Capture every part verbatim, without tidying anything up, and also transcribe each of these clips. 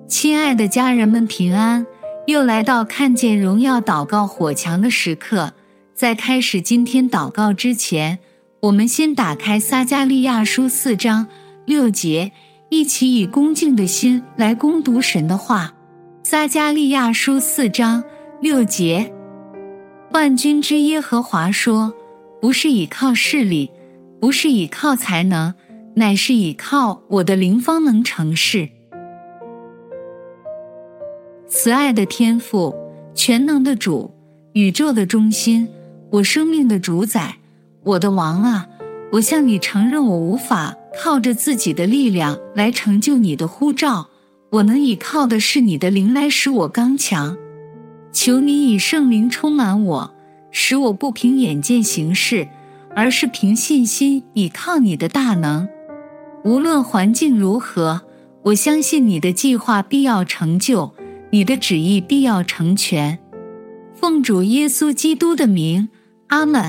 亲爱的家人们平安，又来到看见荣耀祷告火墙的时刻。在开始今天祷告之前，我们先打开撒迦利亚书四章六节，一起以恭敬的心来攻读神的话。撒迦利亚书四章六节，万军之耶和华说，不是倚靠势力，不是倚靠才能，乃是倚靠我的灵方能成事。慈爱的天父，全能的主，宇宙的中心，我生命的主宰，我的王啊，我向你承认我无法靠着自己的力量来成就你的呼召，我能倚靠的是你的灵来使我刚强。求你以圣灵充满我，使我不凭眼见行事，而是凭信心倚靠你的大能。无论环境如何，我相信你的计划必要成就，你的旨意必要成全。奉主耶稣基督的名，阿们。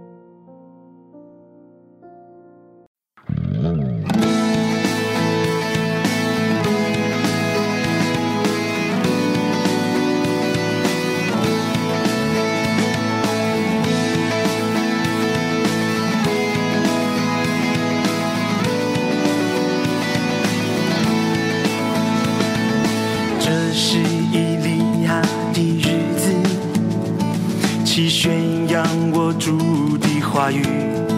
其宣扬我主的话语，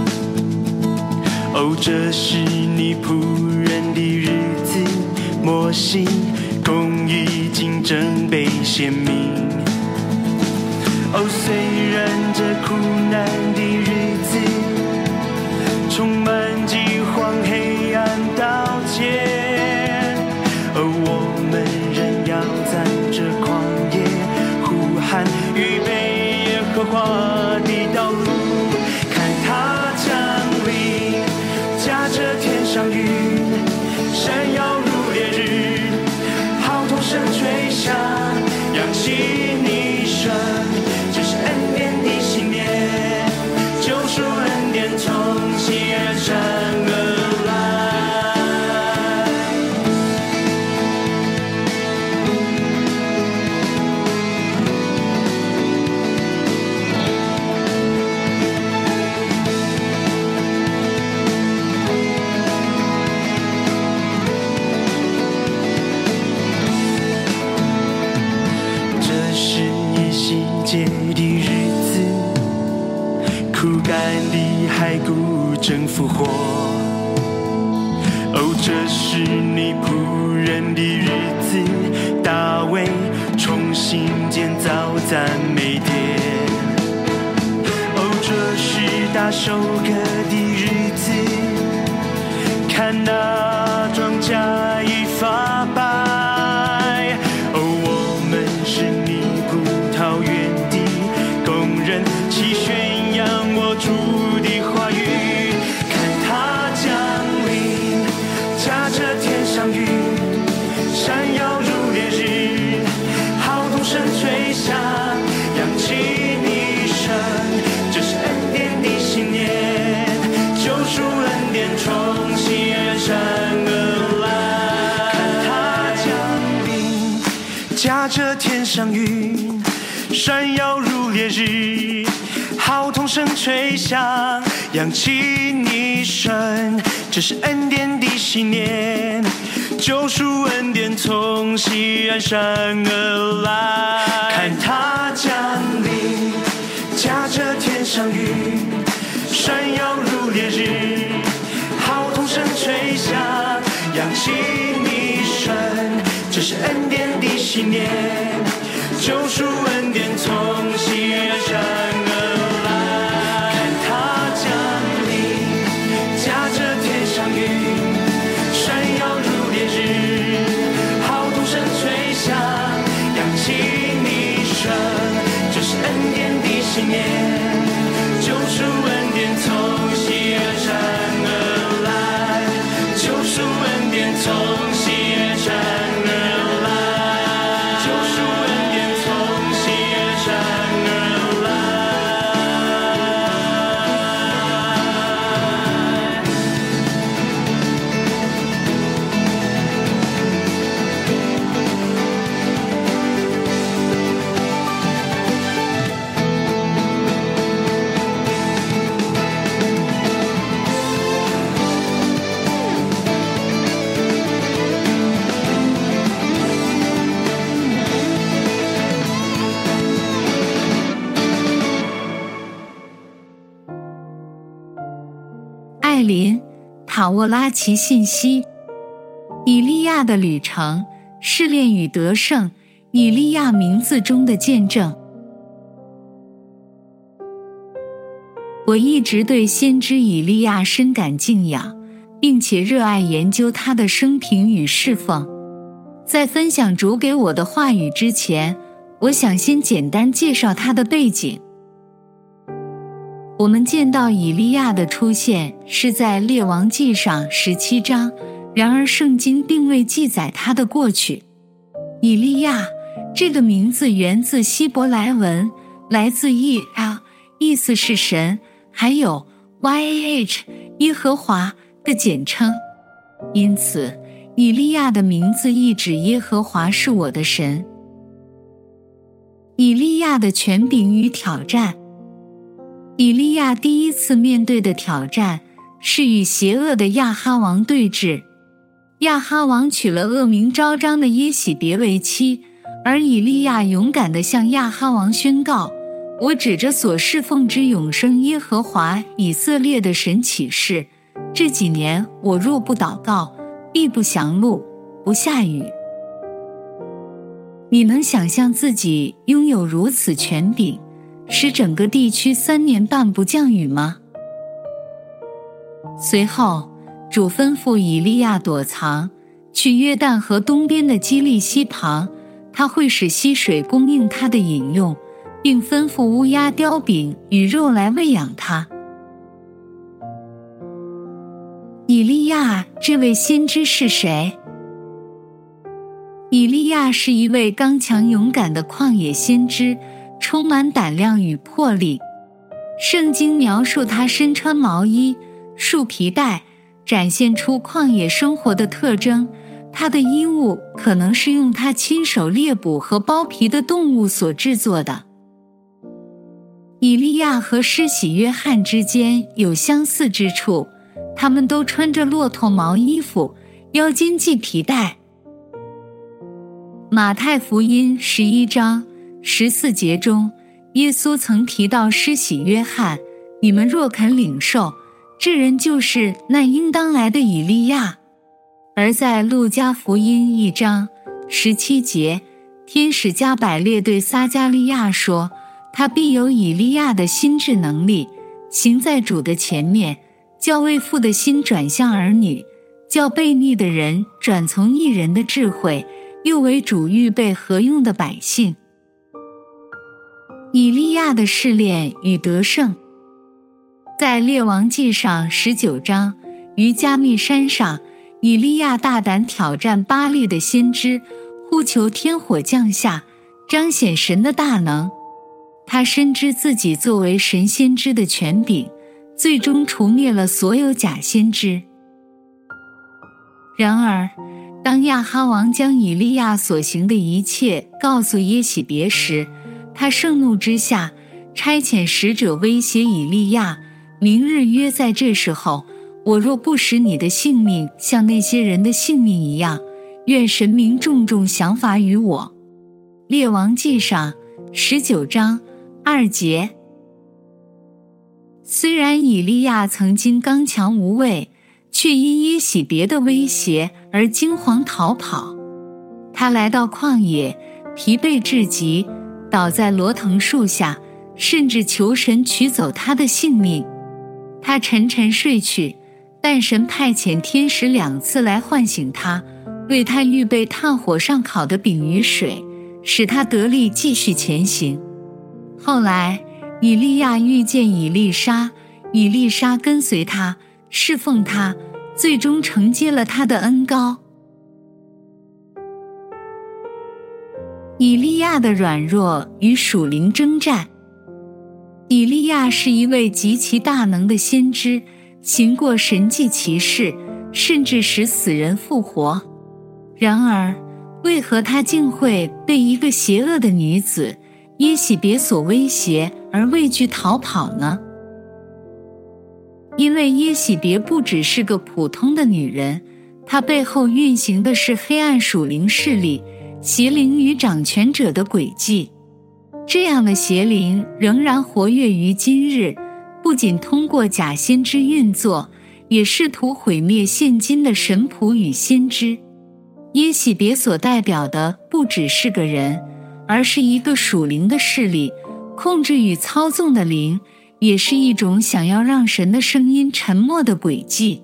哦，这是你仆人的日子，摩西公义竞争被显明。哦，虽然这苦难的日子充满饥荒黑暗刀剑，而我们仍要在这旷野呼喊预备和华的道路，看它降临，驾着天上云，闪耀如烈日，号筒声吹响，扬起你声，这是恩典的信念，救赎恩典从西而山而来。节的日子，枯干的骸骨正复活。哦，这是你仆人的日子，大卫重新建造赞美殿。哦，这是大收割的日子，看那庄稼已发白。哦，我们是你葡萄园的工人，齐宣扬我主的话语，看它降临，驾着天上云，闪耀如烈日，号筒声吹响，扬起你声，这是恩典的信念，救赎恩典从西而山而来，看它降临，驾着天上云，闪耀如烈日，号筒声吹响，扬起你声，这是恩典的信念，救赎恩典从西安山而来，看它降临，驾着天上云，闪耀如烈日，号筒声吹响，扬起你声，这是恩典的信念，救赎恩典从西而山而来，看它降临，驾着天上云，闪耀如烈日，号筒声吹响，扬起你声，这是恩典的信念，救赎恩典从西而山而来，救赎恩典从西而山而来，救赎恩典从西而山而来。 艾琳·塔沃拉奇信息。以利亚的旅程，试炼与得胜，以利亚名字中的见证。我一直对先知以利亚深感敬仰，并且热爱研究他的生平与侍奉。在分享主给我的话语之前，我想先简单介绍他的背景。我们见到以利亚的出现是在列王纪上十七章，然而圣经并未记载他的过去。以利亚这个名字源自希伯来文，来自 E L， 意思是神，还有 Y H 耶和华的简称。因此以利亚的名字意指耶和华是我的神。以利亚的权柄与挑战。以利亚第一次面对的挑战是与邪恶的亚哈王对峙。亚哈王娶了恶名昭彰的耶洗别为妻，而以利亚勇敢地向亚哈王宣告：我指着所侍奉之永生耶和华以色列的神起誓，这几年我若不祷告，必不降露，不下雨。你能想象自己拥有如此权柄，使整个地区三年半不降雨吗？随后主吩咐以利亚躲藏，去约旦河东边的基利溪旁，他会使溪水供应他的饮用，并吩咐乌鸦叼饼与肉来喂养他。以利亚这位先知是谁？以利亚是一位刚强勇敢的旷野先知，充满胆量与魄力。圣经描述他身穿毛衣、束皮带，展现出旷野生活的特征。他的衣物可能是用他亲手猎捕和剥皮的动物所制作的。以利亚和施洗约翰之间有相似之处，他们都穿着骆驼毛衣服，腰间系皮带。马太福音十一章十四节中，耶稣曾提到施洗约翰，你们若肯领受，这人就是那应当来的以利亚。而在路加福音一章十七节，天使加百列对撒加利亚说，他必有以利亚的心智能力，行在主的前面，叫为父的心转向儿女，叫悖逆的人转从义人的智慧，又为主预备合用的百姓。以利亚的试炼与得胜。在列王纪上十九章，于加密山上，以利亚大胆挑战巴力的先知，呼求天火降下，彰显神的大能。他深知自己作为神先知的权柄，最终除灭了所有假先知。然而当亚哈王将以利亚所行的一切告诉耶洗别时，他盛怒之下差遣使者威胁以利亚，明日约在这时候，我若不使你的性命像那些人的性命一样，愿神明重重降罚于我。列王纪上十九章二节。虽然以利亚曾经刚强无畏，却因耶洗别的威胁而惊惶逃跑。他来到旷野，疲惫至极，倒在罗藤树下，甚至求神取走他的性命。他沉沉睡去，但神派遣天使两次来唤醒他，为他预备炭火上烤的饼与水，使他得力继续前行。后来以利亚遇见以利沙，以利沙跟随他，侍奉他，最终承接了他的恩膏。以利亚的软弱与属灵征战。以利亚是一位极其大能的先知，行过神迹奇事，甚至使死人复活。然而为何他竟会被一个邪恶的女子耶洗别所威胁而畏惧逃跑呢？因为耶洗别不只是个普通的女人，她背后运行的是黑暗属灵势力，邪灵与掌权者的诡计。这样的邪灵仍然活跃于今日，不仅通过假先知运作， 也试图毁灭现今的神仆与先知。耶洗别所代表的不只是个人，而是一个属灵的势力，控制与操纵的灵，也是一种想要让神的声音沉默的诡计。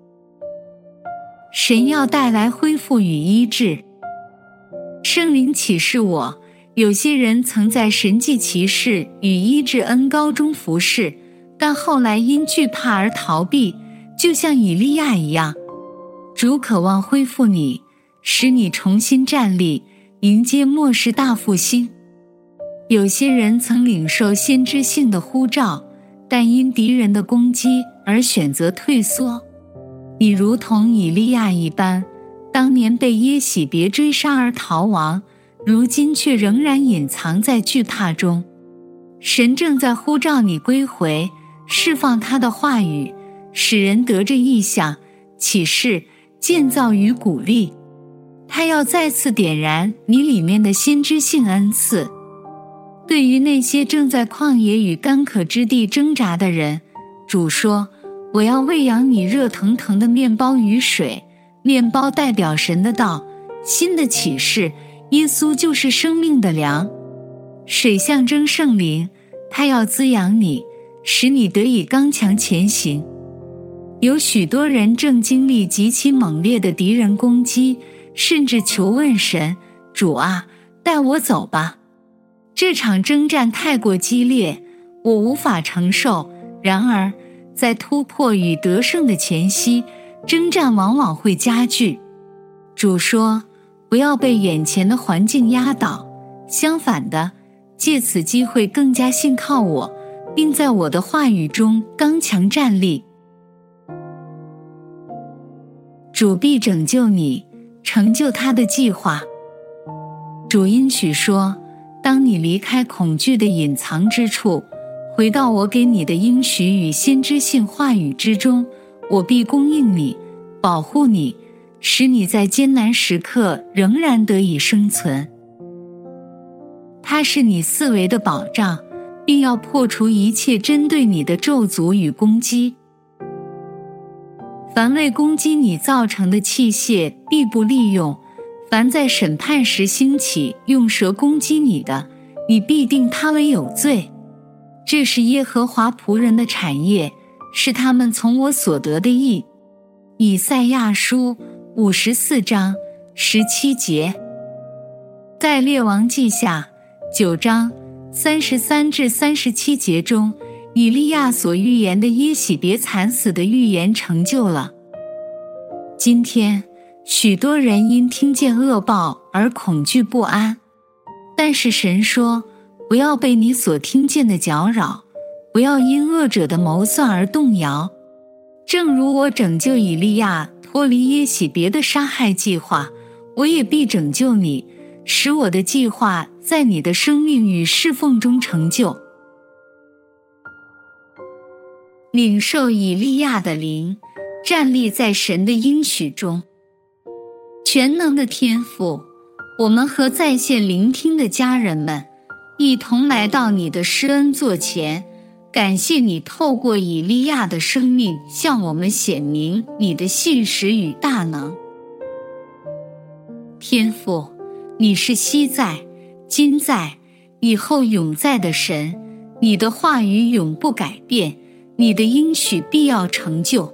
神要带来恢复与医治。圣灵启示我，有些人曾在神迹奇事与医治恩膏中服侍，但后来因惧怕而逃避，就像以利亚一样。主渴望恢复你，使你重新站立，迎接末世大复兴。有些人曾领受先知性的呼召，但因敌人的攻击而选择退缩。你如同以利亚一般，当年被耶洗别追杀而逃亡，如今却仍然隐藏在惧怕中。神正在呼召你归回，释放他的话语，使人得着异象、启示、建造与鼓励。他要再次点燃你里面的先知性恩赐。对于那些正在旷野与干渴之地挣扎的人，主说，我要喂养你热腾腾的面包与水。面包代表神的道，新的启示，耶稣就是生命的粮。水象征圣灵，它要滋养你，使你得以刚强前行。有许多人正经历极其猛烈的敌人攻击，甚至求问神，主啊，带我走吧。这场征战太过激烈，我无法承受。然而，在突破与得胜的前夕，征战往往会加剧。主说，不要被眼前的环境压倒，相反的，借此机会更加信靠我，并在我的话语中刚强站立。主必拯救你，成就他的计划。主应许说，当你离开恐惧的隐藏之处，回到我给你的应许与先知性话语之中，我必供应你，保护你，使你在艰难时刻仍然得以生存。它是你四维的保障，并要破除一切针对你的咒诅与攻击。凡为攻击你造成的器械必不利用，凡在审判时兴起用蛇攻击你的，你必定他为有罪。这是耶和华仆人的产业，是他们从我所得的义。以赛亚书五十四章十七节。在列王记下九章三十三至三十七节中，以利亚所预言的耶洗别惨死的预言成就了。今天，许多人因听见恶报而恐惧不安，但是神说，不要被你所听见的搅扰，不要因恶者的谋算而动摇。正如我拯救以利亚脱离耶洗别的杀害计划，我也必拯救你，使我的计划在你的生命与侍奉中成就。领受以利亚的灵，站立在神的应许中。全能的天父，我们和在线聆听的家人们一同来到你的施恩座前，感谢你透过以利亚的生命向我们显明你的信实与大能。天父，你是昔在、今在、以后永在的神，你的话语永不改变，你的应许必要成就。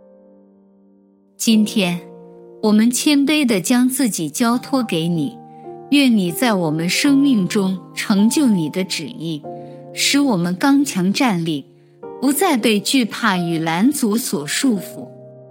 今天，我们谦卑地将自己交托给你，愿你在我们生命中成就你的旨意，使我们刚强站立，不再被惧怕与拦阻所束缚。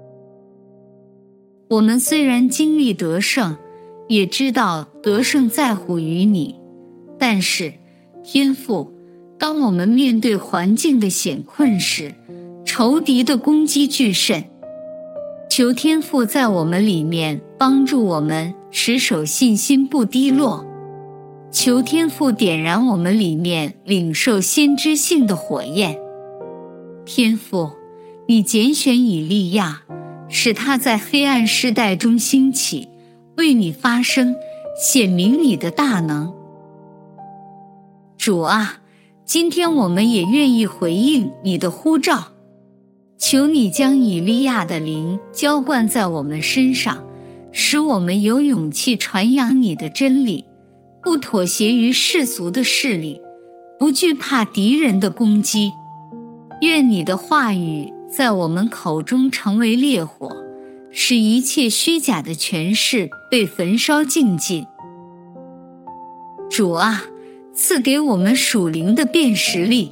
我们虽然经历得胜，也知道得胜在乎于你，但是天父，当我们面对环境的险困时，仇敌的攻击巨甚，求天父在我们里面帮助我们持守信心不低落，求天父点燃我们里面领受先知性的火焰。天父，你拣选以利亚，使他在黑暗世代中兴起，为你发声，显明你的大能。主啊，今天我们也愿意回应你的呼召， 求你将以利亚的灵浇灌在我们身上，使我们有勇气传扬你的真理，不妥协于世俗的势力，不惧怕敌人的攻击。愿你的话语在我们口中成为烈火，使一切虚假的权势被焚烧净尽。主啊，赐给我们属灵的辨识力。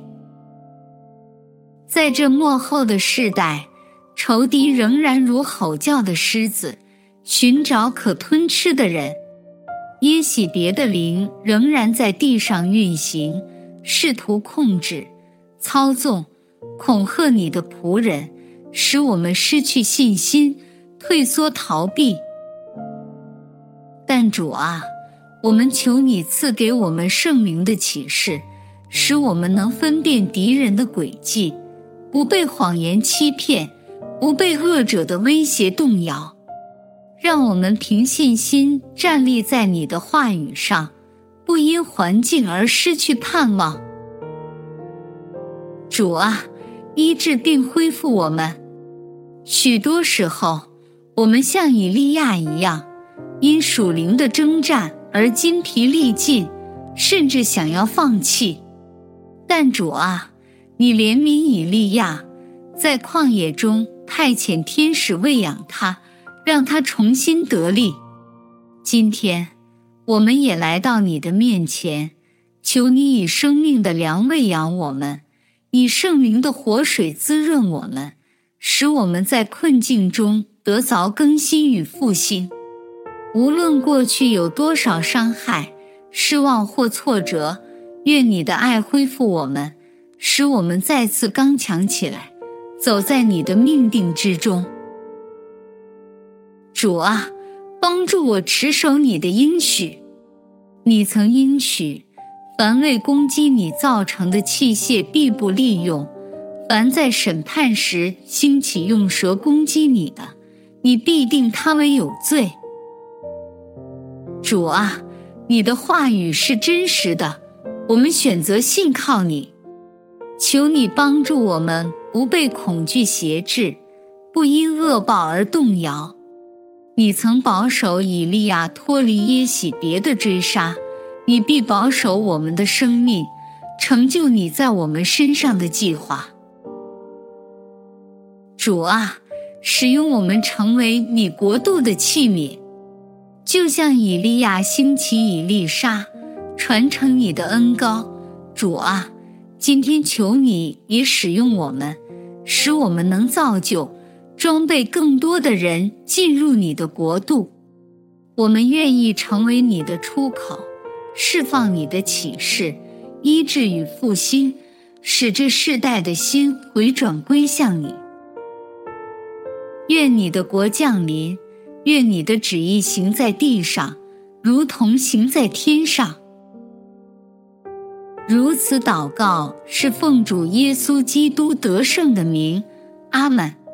在这末后的世代，仇敌仍然如吼叫的狮子，寻找可吞吃的人。耶洗别的灵仍然在地上运行，试图控制、操纵、恐吓你的仆人，使我们失去信心，退缩逃避。但主啊，我们求你赐给我们圣灵的启示，使我们能分辨敌人的诡计，不被谎言欺骗，不被恶者的威胁动摇。让我们凭信心站立在你的话语上，不因环境而失去盼望。主啊，医治并恢复我们。许多时候，我们像以利亚一样，因属灵的征战而筋疲力尽，甚至想要放弃。但主啊，你怜悯以利亚，在旷野中派遣天使喂养他，让他重新得力。今天，我们也来到你的面前，求你以生命的粮喂养我们，以圣灵的活水滋润我们，使我们在困境中得着更新与复兴。无论过去有多少伤害、失望或挫折，愿你的爱恢复我们，使我们再次刚强起来，走在你的命定之中。主啊，帮助我持守你的应许。你曾应许，凡为攻击你造成的器械必不利用，凡在审判时兴起用舌攻击你的，你必定他为有罪。主啊，你的话语是真实的，我们选择信靠你。求你帮助我们不被恐惧挟制，不因恶报而动摇。你曾保守以利亚脱离耶洗别的追杀，你必保守我们的生命，成就你在我们身上的计划。主啊，使用我们成为你国度的器皿，就像以利亚兴起以利沙，传承你的恩膏。主啊，今天求你也使用我们，使我们能造就装备更多的人进入你的国度。我们愿意成为你的出口，释放你的启示，医治与复兴，使这世代的心回转归向你。愿你的国降临，愿你的旨意行在地上，如同行在天上。如此祷告，是奉主耶稣基督得胜的名。阿们。